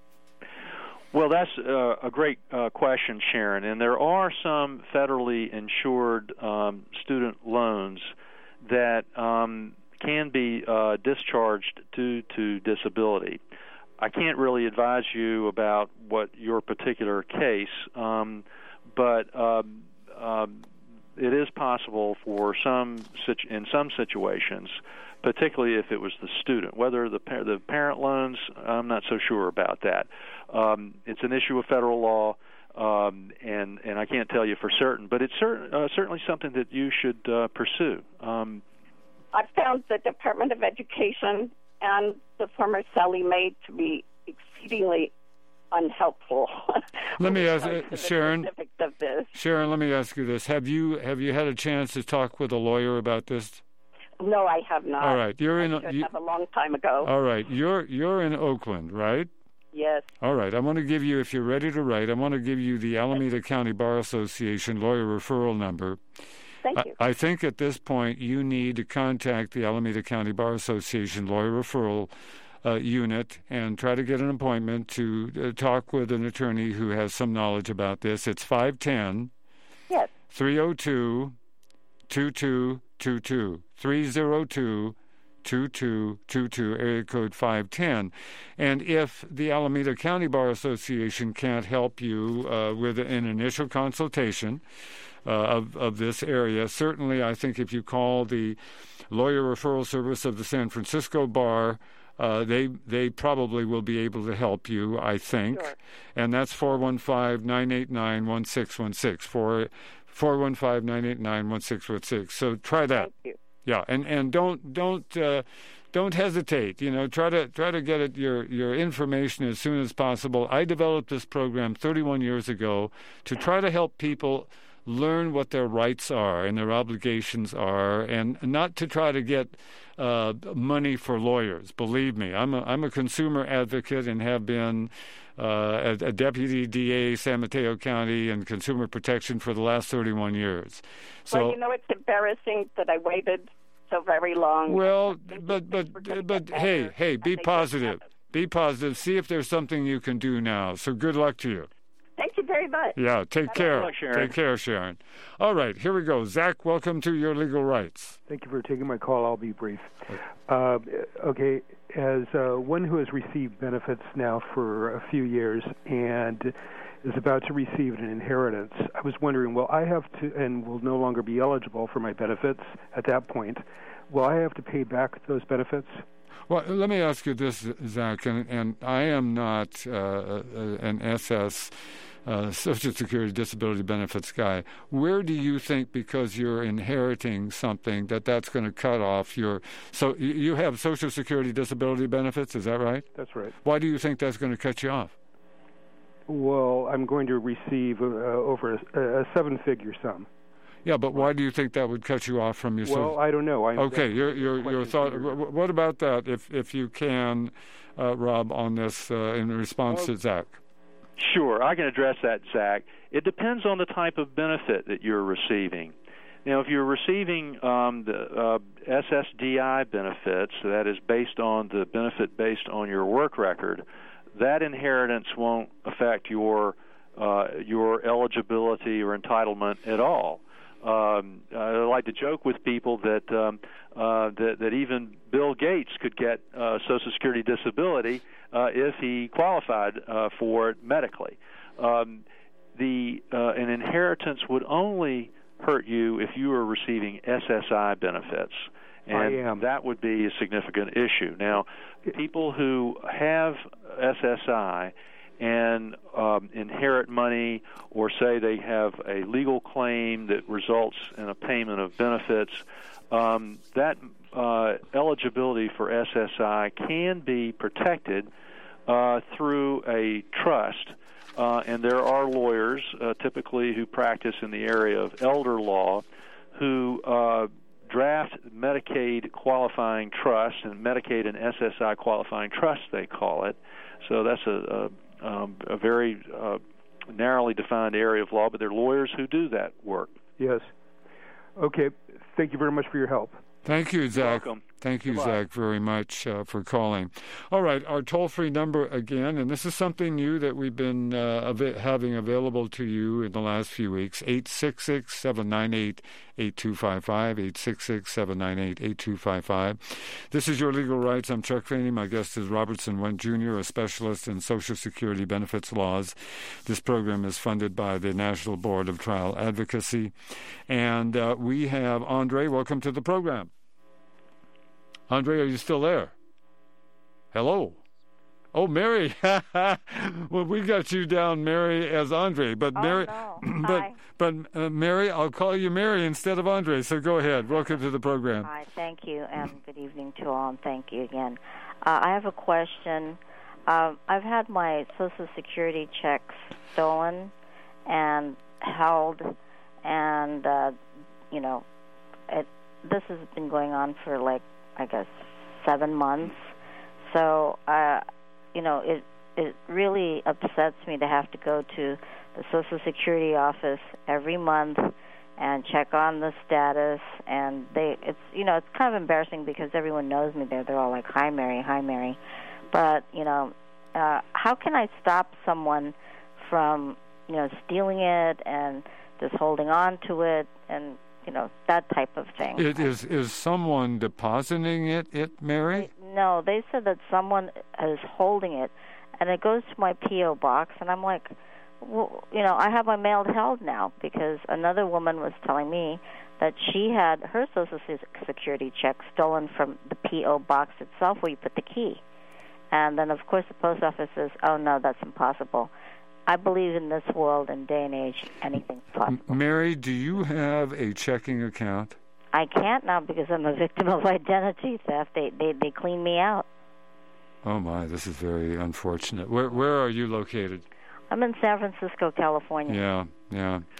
Well, that's uh, a great uh, question, Sharon. And there are some federally insured um, student loans that um, can be uh, discharged due to disability. I can't really advise you about what your particular case, um, but um, um, it is possible for some situ- in some situations, particularly if it was the student. Whether the par- the parent loans, I'm not so sure about that. Um, it's an issue of federal law. Um, and, and I can't tell you for certain, but it's cer- uh, certainly something that you should uh, pursue. Um, I found the Department of Education and the former Sallie Mae to be exceedingly unhelpful. Let me ask uh, Sharon. Of this. Sharon, let me ask you this: Have you have you had a chance to talk with a lawyer about this? No, I have not. All right, you're I in. should You, have a long time ago. all right, you're you're in Oakland, right? Yes. All right. I want to give you, if you're ready to write, I want to give you the Alameda County Bar Association lawyer referral number. Thank you. I, I think at this point you need to contact the Alameda County Bar Association lawyer referral uh, unit and try to get an appointment to uh, talk with an attorney who has some knowledge about this. It's five one zero, yes. three oh two, two two two two, three oh two, two two two two, area code five one zero. And if the Alameda County Bar Association can't help you uh, with an initial consultation uh, of, of this area, certainly I think if you call the Lawyer Referral Service of the San Francisco Bar, uh, they they probably will be able to help you, I think. Sure. And that's four one five, nine eight nine, one six one six, four one five, nine eight nine, one six one six. So try that. Thank you. Yeah, and, and don't don't uh, don't hesitate. You know, try to try to get it, your your information as soon as possible. I developed this program thirty-one years ago to try to help people learn what their rights are and their obligations are, and not to try to get uh, money for lawyers. Believe me, I'm a, I'm a consumer advocate and have been uh, a, a deputy D A, San Mateo County, and consumer protection for the last thirty-one years. So, well, you know, it's embarrassing that I waited so very long. Well, but but but hey, hey, be positive. Be positive. See if there's something you can do now. So good luck to you. Thank you very much. Yeah, take Bye-bye. care. Luck, Sharon. Take care, Sharon. All right, here we go. Zach, welcome to Your Legal Rights. Thank you for taking my call. I'll be brief. Uh, okay, as uh, one who has received benefits now for a few years and is about to receive an inheritance, I was wondering, will I have to, and will no longer be eligible for my benefits at that point, will I have to pay back those benefits? Well, let me ask you this, Zach, and, and I am not uh, an S S, uh, Social Security Disability Benefits guy. Where do you think, because you're inheriting something, that that's going to cut off your... So you have Social Security Disability Benefits, is that right? That's right. Why do you think that's going to cut you off? Well, I'm going to receive uh, over a, a seven-figure sum. Yeah, but why do you think that would cut you off from your... Well, I don't know. I, okay, your your your thought. What about that, if if you can, uh, Rob, on this uh, in response well, to Zach? Sure, I can address that, Zach. It depends on the type of benefit that you're receiving. Now, if you're receiving um, the uh, S S D I benefits, that is based on the benefit based on your work record, that inheritance won't affect your uh, your eligibility or entitlement at all. Um, I like to joke with people that um, uh, that, that even Bill Gates could get uh, Social Security disability uh, if he qualified uh, for it medically. Um, the uh, an inheritance would only hurt you if you were receiving S S I benefits, and I am. that would be a significant issue. Now, people who have S S I and um, inherit money, or say they have a legal claim that results in a payment of benefits, um, that uh, eligibility for S S I can be protected uh, through a trust. Uh, and there are lawyers, uh, typically who practice in the area of elder law, who uh, draft Medicaid qualifying trust, and Medicaid and S S I qualifying trust, they call it. So that's a, a Um, a very uh, narrowly defined area of law, but there are lawyers who do that work. Yes. Okay. Thank you very much for your help. Thank you, Zach. You're welcome. Thank you, Goodbye. Zach, very much uh, for calling. All right, our toll-free number again, and this is something new that we've been uh, av- having available to you in the last few weeks, eight six six, seven nine eight, eight two five five, eight six six, seven nine eight, eight two five five. This is Your Legal Rights. I'm Chuck Faney. My guest is Robertson Went Junior, a specialist in Social Security benefits laws. This program is funded by the National Board of Trial Advocacy. And uh, we have Andre. Welcome to the program. Andre, are you still there? Hello. Oh, Mary. Well, we got you down, Mary, as Andre, but oh, Mary, no. but Hi. but uh, Mary, I'll call you Mary instead of Andre. So go ahead. Welcome to the program. Hi. Thank you, and good evening to all, and thank you again. Uh, I have a question. Uh, I've had my Social Security checks stolen and held, and uh, you know, it, this has been going on for like, I guess, seven months. So, uh, you know, it it really upsets me to have to go to the Social Security office every month and check on the status. And they, it's you know, it's kind of embarrassing because everyone knows me there. They're all like, "Hi, Mary, hi, Mary." But you know, uh, how can I stop someone from you know stealing it and just holding on to it and you know, that type of thing. It is is someone depositing it, it Mary? They, no, they said that someone is holding it, and it goes to my P O box, and I'm like, well, you know, I have my mail held now because another woman was telling me that she had her Social Security check stolen from the P O box itself where you put the key. And then, of course, the post office says, oh, no, that's impossible. I believe in this world and day and age, anything's possible. Mary, do you have a checking account? I can't now because I'm a victim of identity theft. They they they clean me out. Oh my, this is very unfortunate. Where where are you located? I'm in San Francisco, California. Yeah, yeah.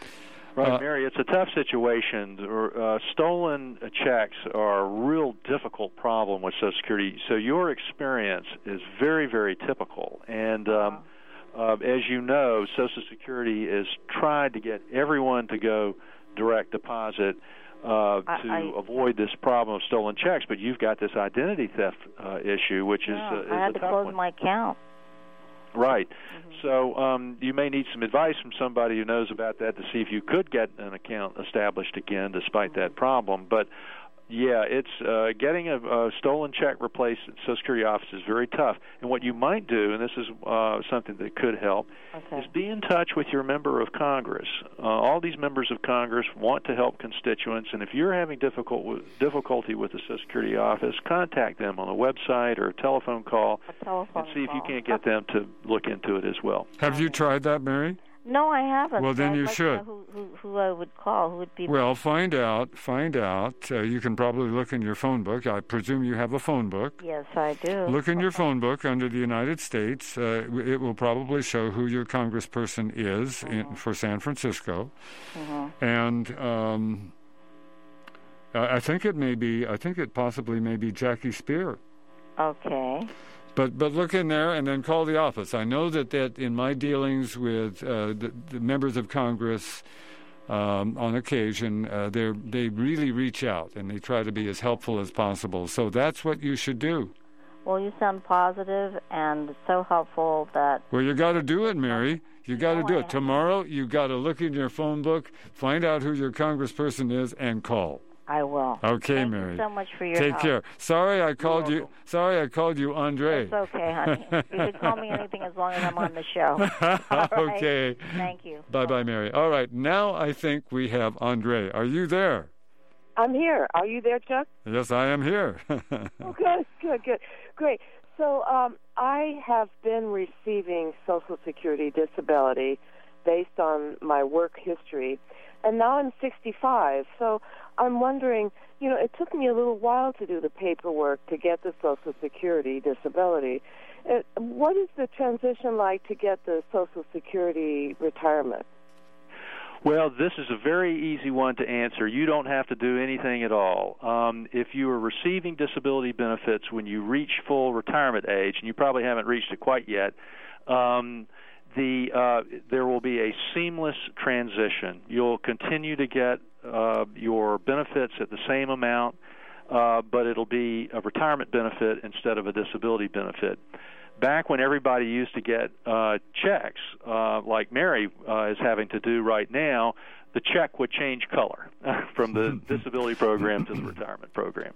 Right, Uh, Mary, it's a tough situation. Uh, stolen checks are a real difficult problem with Social Security. So your experience is very, very typical. And um, uh, as you know, Social Security is tried to get everyone to go direct deposit uh, I, to I, avoid this problem of stolen checks. But you've got this identity theft uh, issue, which is, yeah, uh, is I had a to tough close one. my account. Right. Mm-hmm. So um, you may need some advice from somebody who knows about that to see if you could get an account established again despite that problem. But, yeah, it's uh, getting a, a stolen check replaced at the Social Security office is very tough. And what you might do, and this is uh, something that could help, Okay. is be in touch with your member of Congress. Uh, all these members of Congress want to help constituents, and if you're having difficult w- difficulty with the Social Security office, contact them on a website or a telephone call A telephone and see if you call. can't get them to look into it as well. Have you tried that, Mary? No, I haven't. Well, then I'd you like should. To know who, who, who I would call. Who would be? Well, find out. Find out. Uh, you can probably look in your phone book. I presume you have a phone book. Yes, I do. Look in your phone book under the United States. Uh, it will probably show who your congressperson is in, for San Francisco. Mm-hmm. And um, I I think it may be, I think it possibly may be Jackie Spear. Okay. But but look in there and then call the office. I know that, that in my dealings with uh, the, the members of Congress um, on occasion, uh, they they really reach out and they try to be as helpful as possible. So that's what you should do. Well, you sound positive and so helpful that... Well, you got to do it, Mary. You got to No, do I it. Tomorrow, you got to look in your phone book, find out who your congressperson is, and call. I will. Okay, Thank Mary. you so much for your Take help. care. Sorry I called you. Sorry I called you Andre. It's okay, honey. You can call me anything as long as I'm on the show. All right. Okay. Thank you. Bye bye, Mary. All right. Now I think we have Andre. Are you there? I'm here. Are you there, Chuck? Yes, I am here. Oh, good, good, good. Great. So um, I have been receiving Social Security disability based on my work history, and now I'm sixty-five. So I'm wondering, you know, it took me a little while to do the paperwork to get the Social Security disability. Uh, what is the transition like to get the Social Security retirement? Well, this is a very easy one to answer. You don't have to do anything at all. Um, if you are receiving disability benefits when you reach full retirement age, and you probably haven't reached it quite yet, um, the uh, there will be a seamless transition. You'll continue to get uh, your benefits at the same amount, uh, but it'll be a retirement benefit instead of a disability benefit. Back when everybody used to get uh, checks, uh, like Mary uh, is having to do right now, the check would change color from the disability program to the retirement program.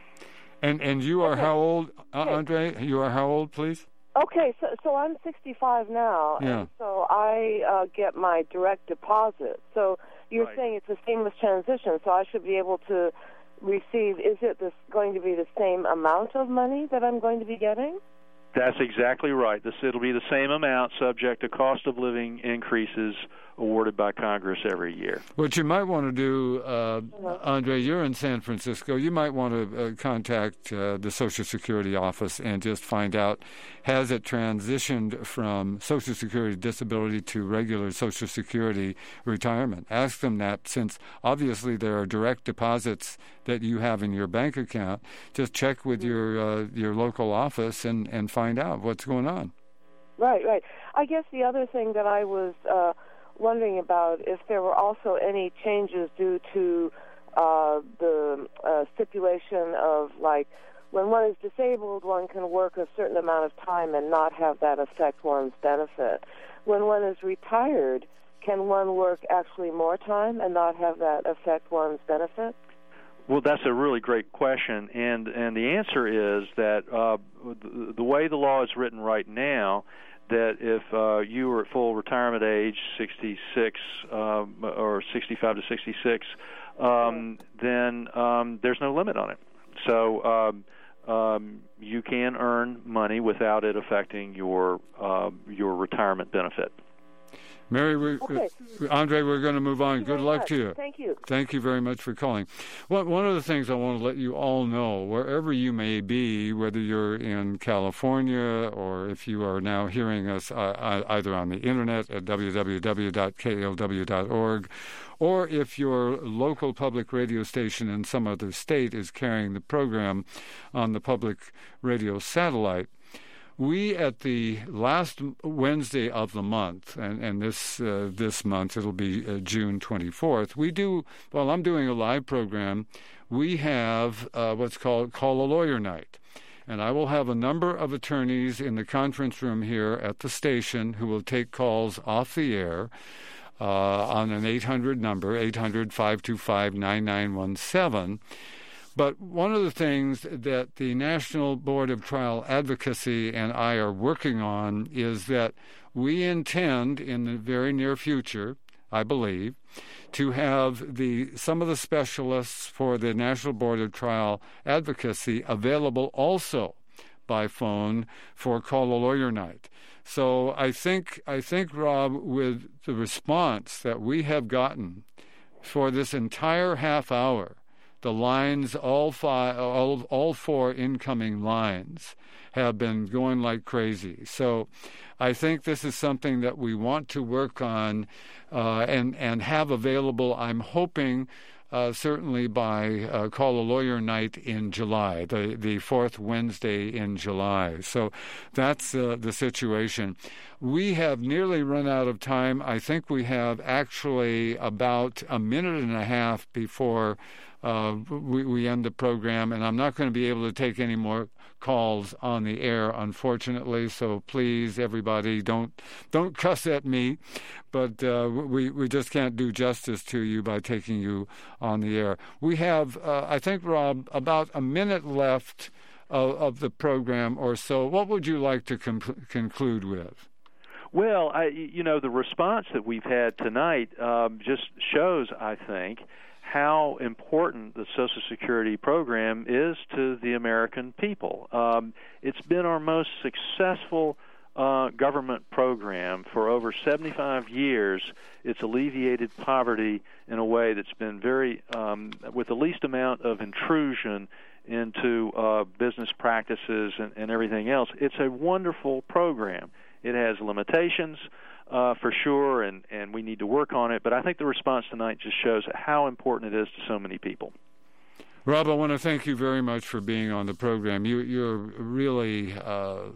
And and you are how old, uh, Andre? You are how old, please? Okay, so so I'm sixty-five now, Yeah. and so I uh, get my direct deposit. So you're Right. saying it's a seamless transition, so I should be able to receive, is it this going to be the same amount of money that I'm going to be getting? That's exactly right. This it'll be the same amount, subject to cost of living increases awarded by Congress every year. What you might want to do, uh, Andre, you're in San Francisco. You might want to uh, contact uh, the Social Security office and just find out, has it transitioned from Social Security disability to regular Social Security retirement? Ask them that, since obviously there are direct deposits that you have in your bank account. Just check with your uh, your local office and, and find out what's going on. Right, right. I guess the other thing that I was uh, wondering about, if there were also any changes due to uh, the uh, stipulation of, like, when one is disabled, one can work a certain amount of time and not have that affect one's benefit. When one is retired, can one work actually more time and not have that affect one's benefit? Well, that's a really great question, and and the answer is that uh, the, the way the law is written right now, that if uh, you are at full retirement age, sixty-six um, or sixty-five to sixty-six, um, then um, there's no limit on it. So um, um, you can earn money without it affecting your uh, your retirement benefit. Mary, we, okay. uh, Andre, we're going to move on. Good luck much. to you. Thank you. Thank you very much for calling. Well, one of the things I want to let you all know, wherever you may be, whether you're in California or if you are now hearing us uh, either on the internet at w w w dot k l w dot org, or if your local public radio station in some other state is carrying the program on the public radio satellite, we, at the last Wednesday of the month, and, and this uh, this month it'll be uh, June twenty-fourth, we do, well, I'm doing a live program. We have uh, what's called Call a Lawyer Night. And I will have a number of attorneys in the conference room here at the station who will take calls off the air uh, on an eight hundred number, eight hundred, five two five, nine nine one seven. But one of the things that the National Board of Trial Advocacy and I are working on is that we intend in the very near future, I believe, to have the some of the specialists for the National Board of Trial Advocacy available also by phone for Call a Lawyer Night. So I think, I think, Rob, with the response that we have gotten for this entire half hour, the lines, all five, all, all four incoming lines have been going like crazy. So I think this is something that we want to work on uh, and, and have available, I'm hoping, uh, certainly by uh, Call a Lawyer Night in July, the, the fourth Wednesday in July. So that's uh, the situation. We have nearly run out of time. I think we have actually about a minute and a half before Uh, we, we end the program, and I'm not going to be able to take any more calls on the air, unfortunately. So please, everybody, don't don't cuss at me, but uh, we we just can't do justice to you by taking you on the air. We have, uh, I think, Rob, about a minute left of, of the program or so. What would you like to com- conclude with? Well, I, you know, the response that we've had tonight um, just shows, I think, how important the Social Security program is to the American people. Um, it's been our most successful uh, government program for over seventy-five years. It's alleviated poverty in a way that's been very, um, with the least amount of intrusion into uh, business practices and, and everything else. It's a wonderful program. It has limitations, Uh, for sure, and, and we need to work on it. But I think the response tonight just shows how important it is to so many people. Rob, I want to thank you very much for being on the program. You, you're really, uh,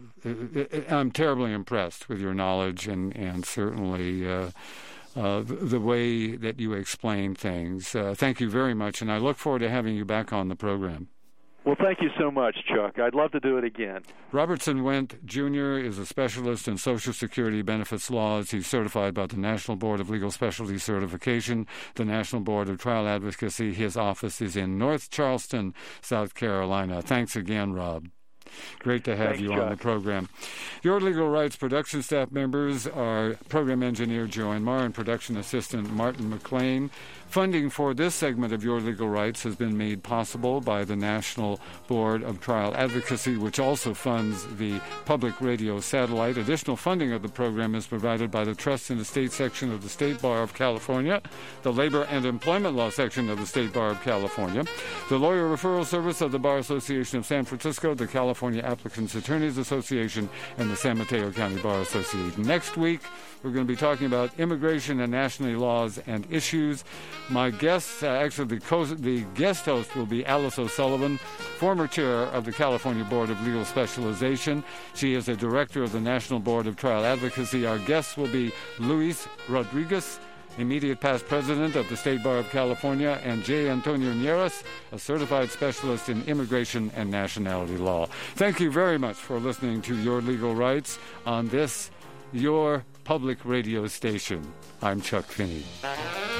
I'm terribly impressed with your knowledge and, and certainly uh, uh, the way that you explain things. Uh, thank you very much, and I look forward to having you back on the program. Well, thank you so much, Chuck. I'd love to do it again. Robertson Wendt, Junior is a specialist in Social Security benefits laws. He's certified by the National Board of Legal Specialty Certification, the National Board of Trial Advocacy. His office is in North Charleston, South Carolina. Thanks again, Rob. Great to have Thanks, you Chuck. on the program. Your Legal Rights production staff members are program engineer Joanne Marr and production assistant Martin McLean. Funding for this segment of Your Legal Rights has been made possible by the National Board of Trial Advocacy, which also funds the public radio satellite. Additional funding of the program is provided by the Trust and Estate section of the State Bar of California, the Labor and Employment Law section of the State Bar of California, the Lawyer Referral Service of the Bar Association of San Francisco, the California Applicants Attorneys Association, and the San Mateo County Bar Association. Next week, we're going to be talking about immigration and nationality laws and issues. My guest, uh, actually the, co- the guest host will be Alice O'Sullivan, former chair of the California Board of Legal Specialization. She is a director of the National Board of Trial Advocacy. Our guests will be Luis Rodriguez, immediate past president of the State Bar of California, and J. Antonio Nieras, a certified specialist in immigration and nationality law. Thank you very much for listening to Your Legal Rights on this, your public radio station. I'm Chuck Finney.